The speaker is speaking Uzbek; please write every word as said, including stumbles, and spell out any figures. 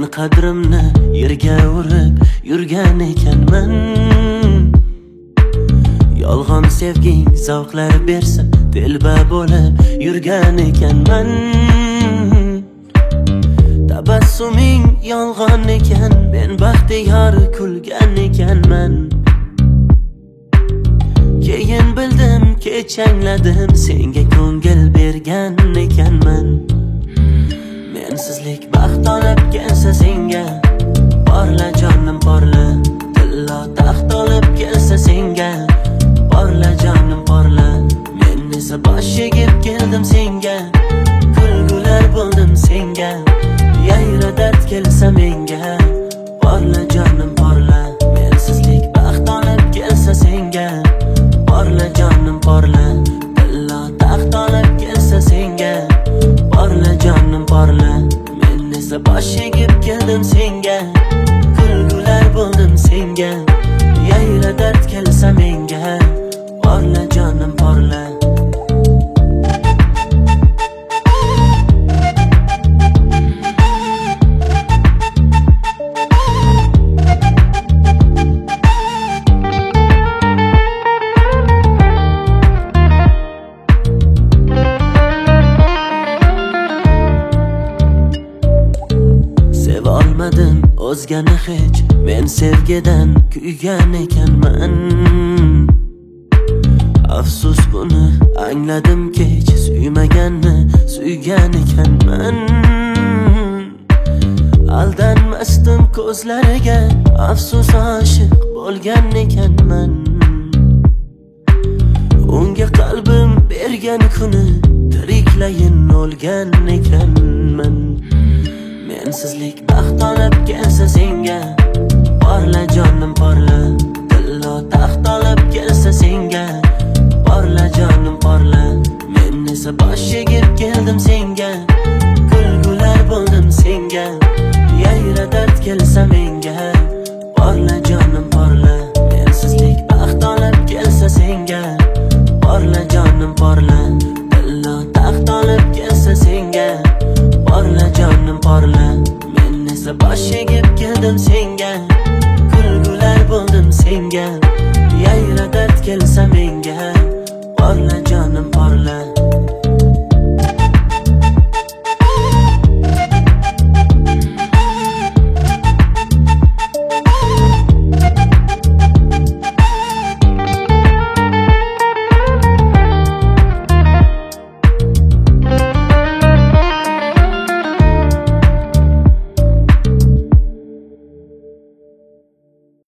qadrimni yerga urib yurgan ekanman. Yolg'on sevging zavqlar bersa telba bo'lib yurgan ekanman. Tabassuming yolg'on ekan, men baxtiyor kulgan ekanman. Keyin bildim, kech angladim, senga ko'ngil bergan ekanman. Mensizlik baxt olib kelsa senga, porla jonim porla. Tillo taxt olib kelsa senga, porla jonim porla. Men esa bosh egib keldim senga, kulgular bo'ldim senga. Yayra dard kelsa menga, porla jonim porla. Mensizlik baxt olib kelsa senga, porla jonim porla. Tillo taxt olib kelsa senga, porla jonim porla. Men esa bosh egib keldim senga, kulgular bo'ldim senga. Yayra dard kelsa menga, porla jonim porla. Olmadim o'zgani hech, men sevgidan kuygan ekanman. Afsus buni angladim kech, suymaganni suygan ekanman. Aldanmasdim ko'zlariga, afsus oshiq bo'lgan ekanman. Unga qalbim bergan kuni tiriklayin o'lgan ekanman. Mensizlik baxt olib kelsa senga, porla jonim porla. Tillo taxt olib kelsa senga, porla jonim porla. Men esa bosh egib keldim senga, kulgular bo'ldim senga. Yayra dard kelsa menga, porla jonim porla. Mensizlik baxt olib kelsa senga, porla jonim porla. Tillo taxt olib kelsa senga, porla jonim porla. Men esa bosh egib keldim senga, kulgular bo'ldim senga. Yayra dard kelsa menga, porla jonim porla.